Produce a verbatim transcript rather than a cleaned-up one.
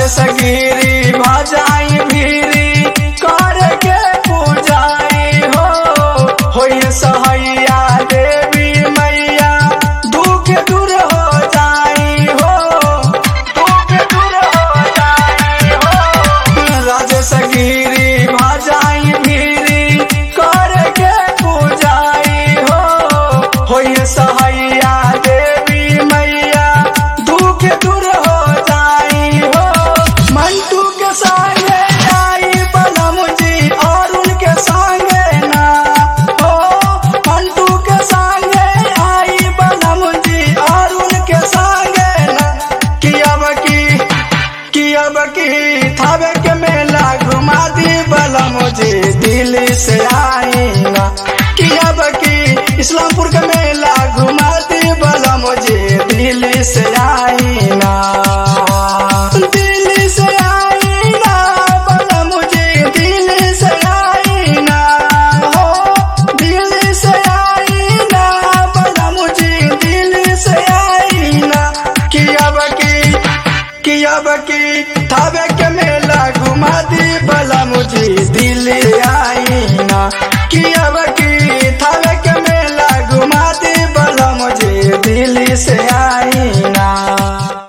राजसगिरी भजाई भीरी करके पूजाई हो होई सहैया देवी मैया दुख दूर हो जाई हो दुख दूर हो जाई हो राजसगिरी भजाई भीरी करके पूजाई हो होई सहैया देवी मैया दुख दूर हो जाई हो मंटू के संगे आई बलम जी और उनके संगे ना हो मंटू के संगे आई बलम जी और उनके संगे ना कि अब की कि अब की थावे के मेला घुमा दी बलम जी दिल्ली से आई ना कि अब की इस्लामपुर के मेला घुमा दी बलम जी दिल्ली से आई ना दिल्ली से आई ना बलम जी दिल्ली से आई ना हो दिल्ली से आई ना बलम जी दिल्ली से आई ना कि अब की कि अब की थावे के मेला घुमा दी बलम जी दिल्ली आई ना कि अब की थावे के मेला घुमा दी बलम जी दिल्ली से आई